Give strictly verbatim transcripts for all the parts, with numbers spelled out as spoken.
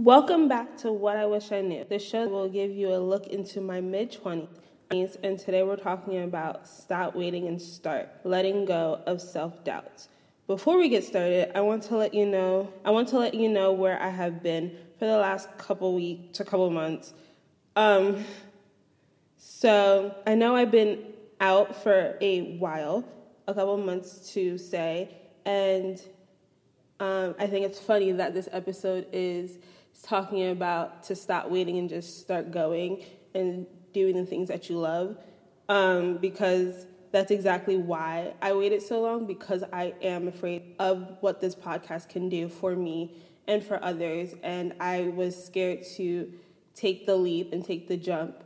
Welcome back to What I Wish I Knew. This show will give you a look into my mid-twenties, and today we're talking about stop waiting and start, letting go of self-doubt. Before we get started, I want to let you know, I want to let you know where I have been for the last couple weeks to couple months. Um, so I know I've been out for a while, a couple months to say, and um, I think it's funny that this episode is talking about to stop waiting and just start going and doing the things that you love, um, because that's exactly why I waited so long, because I am afraid of what this podcast can do for me and for others, and I was scared to take the leap and take the jump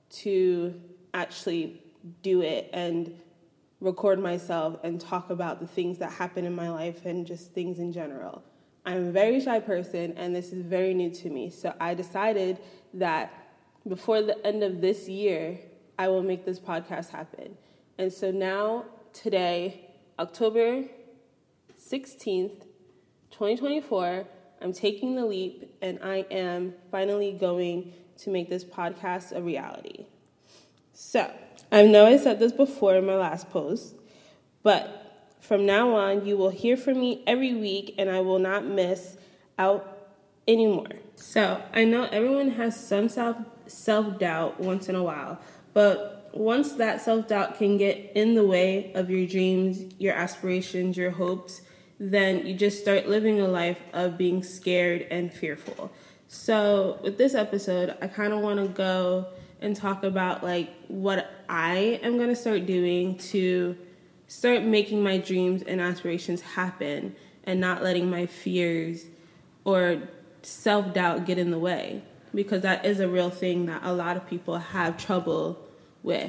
to actually do it and record myself and talk about the things that happen in my life and just things in general. I'm a very shy person, and this is very new to me. So I decided that before the end of this year, I will make this podcast happen. And so now, today, October sixteenth, twenty twenty-four, I'm taking the leap, and I am finally going to make this podcast a reality. So, I know I said this before in my last post, but from now on, you will hear from me every week, and I will not miss out anymore. So, I know everyone has some self, self-doubt once in a while, but once that self-doubt can get in the way of your dreams, your aspirations, your hopes, then you just start living a life of being scared and fearful. So, with this episode, I kind of want to go and talk about, like, what I am going to start doing to start making my dreams and aspirations happen and not letting my fears or self-doubt get in the way, because that is a real thing that a lot of people have trouble with.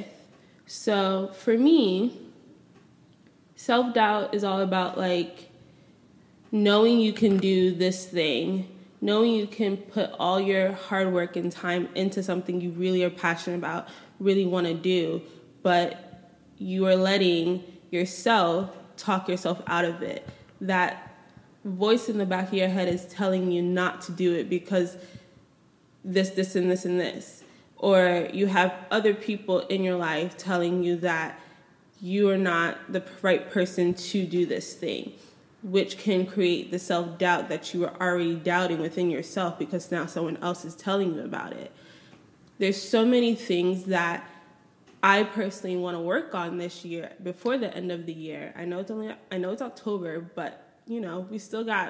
So for me, self-doubt is all about, like, knowing you can do this thing, knowing you can put all your hard work and time into something you really are passionate about, really want to do, but you are letting yourself talk yourself out of it. That voice in the back of your head is telling you not to do it because this, this, and this, and this. Or you have other people in your life telling you that you are not the right person to do this thing, which can create the self-doubt that you were already doubting within yourself because now someone else is telling you about it. There's so many things that I personally want to work on this year before the end of the year. I know it's only I know it's October, but you know, we still got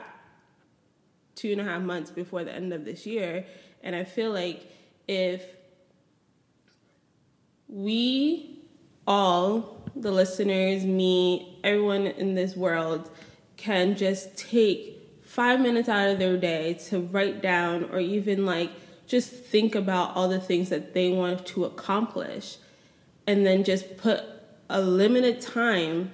two and a half months before the end of this year. And I feel like if we all, the listeners, me, everyone in this world, can just take five minutes out of their day to write down or even like just think about all the things that they want to accomplish, and then just put a limited time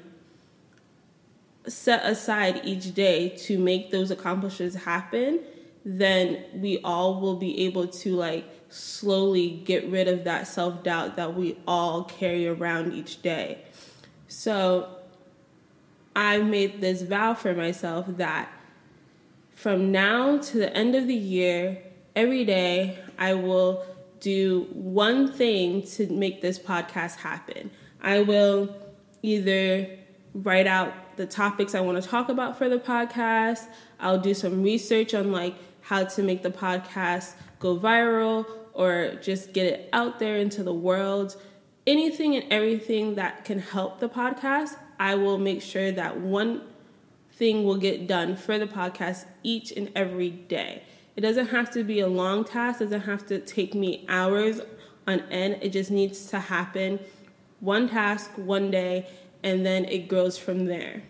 set aside each day to make those accomplishments happen, then we all will be able to like slowly get rid of that self-doubt that we all carry around each day. So I made this vow for myself that from now to the end of the year, every day I will do one thing to make this podcast happen. I will either write out the topics I want to talk about for the podcast. I'll do some research on like how to make the podcast go viral or just get it out there into the world. Anything and everything that can help the podcast, I will make sure that one thing will get done for the podcast each and every day. It doesn't have to be a long task. It doesn't have to take me hours on end. It just needs to happen one task, one day, and then it grows from there.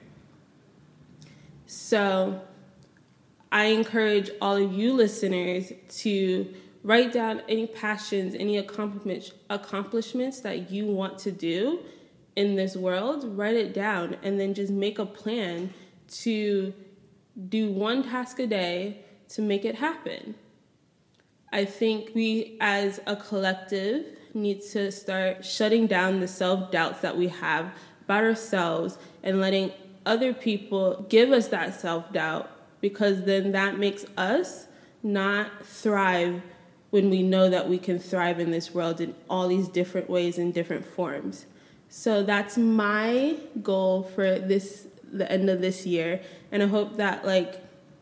So I encourage all of you listeners to write down any passions, any accomplishments, accomplishments that you want to do in this world. Write it down and then just make a plan to do one task a day to make it happen. I think we as a collective need to start shutting down the self-doubts that we have about ourselves and letting other people give us that self-doubt, because then that makes us not thrive when we know that we can thrive in this world in all these different ways and different forms. So that's my goal for this, the end of this year. And I hope that, like,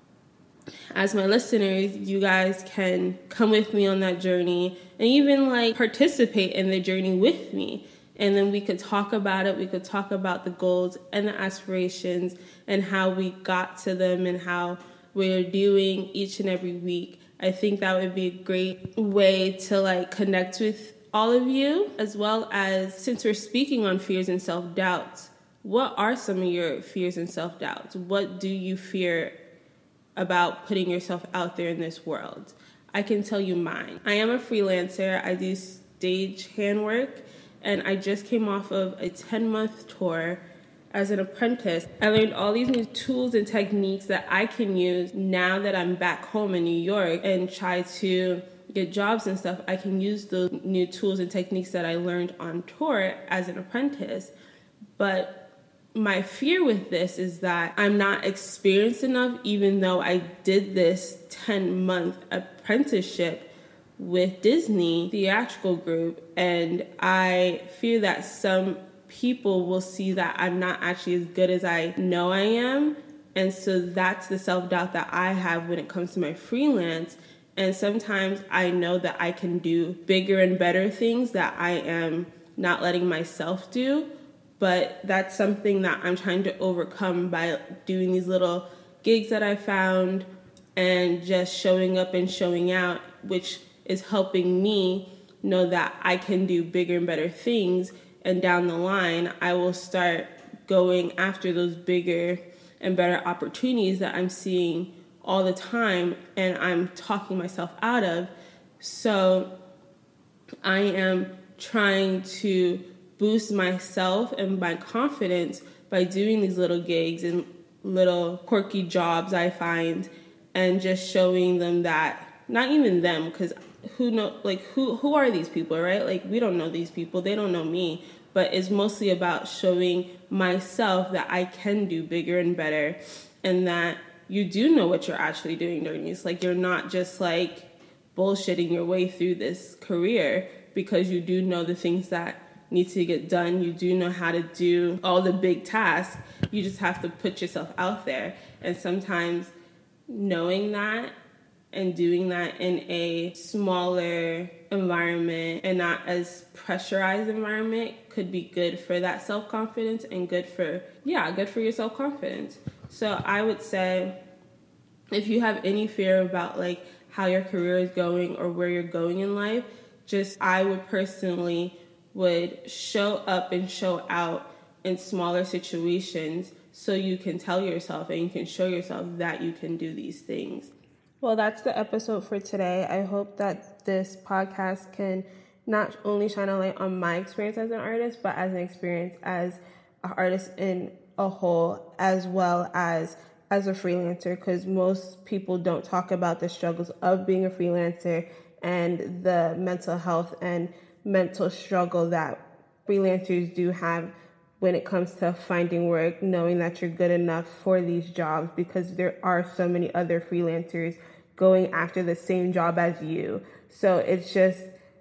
as my listeners, you guys can come with me on that journey and even like participate in the journey with me. And then we could talk about it. We could talk about the goals and the aspirations and how we got to them and how we're doing each and every week. I think that would be a great way to like connect with all of you, as well as, since we're speaking on fears and self-doubts, what are some of your fears and self-doubts? What do you fear about putting yourself out there in this world? I can tell you mine. I am a freelancer. I do stage handwork, and I just came off of a ten-month tour as an apprentice. I learned all these new tools and techniques that I can use now that I'm back home in New York and try to get jobs and stuff. I can use those new tools and techniques that I learned on tour as an apprentice. But my fear with this is that I'm not experienced enough, even though I did this ten-month apprenticeship with Disney Theatrical Group, and I fear that some people will see that I'm not actually as good as I know I am, and so that's the self-doubt that I have when it comes to my freelance. And sometimes I know that I can do bigger and better things that I am not letting myself do. But that's something that I'm trying to overcome by doing these little gigs that I found and just showing up and showing out, which is helping me know that I can do bigger and better things. And down the line, I will start going after those bigger and better opportunities that I'm seeing all the time and I'm talking myself out of. So I am trying to boost myself and my confidence by doing these little gigs and little quirky jobs I find, and just showing them that, not even them, because who know, like who who are these people, right? Like, we don't know these people, they don't know me, but it's mostly about showing myself that I can do bigger and better, and that you do know what you're actually doing during these. Like, you're not just like bullshitting your way through this career, because you do know the things that need to get done. You do know how to do all the big tasks. You just have to put yourself out there. And sometimes knowing that and doing that in a smaller environment and not as pressurized environment could be good for that self-confidence and good for, yeah, good for your self-confidence. So I would say, if you have any fear about like how your career is going or where you're going in life, just, I would personally would show up and show out in smaller situations so you can tell yourself and you can show yourself that you can do these things. Well, that's the episode for today. I hope that this podcast can not only shine a light on my experience as an artist, but as an experience as an artist in a whole, as well as as a freelancer, because most people don't talk about the struggles of being a freelancer and the mental health and mental struggle that freelancers do have when it comes to finding work, knowing that you're good enough for these jobs, because there are so many other freelancers going after the same job as you. So it's just,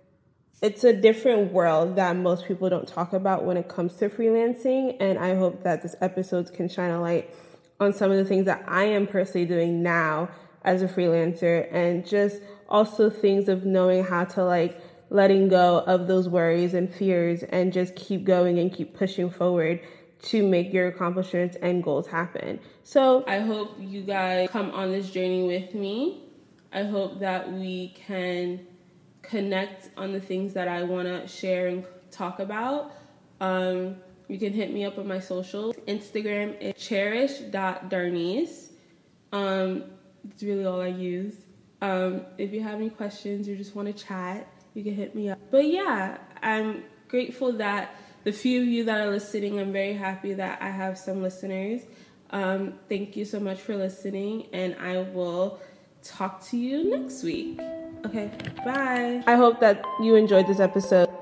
it's a different world that most people don't talk about when it comes to freelancing. And I hope that this episode can shine a light on some of the things that I am personally doing now as a freelancer, and just also things of knowing how to like letting go of those worries and fears and just keep going and keep pushing forward to make your accomplishments and goals happen. So I hope you guys come on this journey with me. I hope that we can connect on the things that I want to share and talk about. Um, you can hit me up on my socials. Instagram is cherish dot darnice. Um, it's really all I use. Um, if you have any questions or just want to chat, you can hit me up. But yeah, I'm grateful that the few of you that are listening, I'm very happy that I have some listeners. Um, thank you so much for listening, and I will talk to you next week. Okay, bye. I hope that you enjoyed this episode.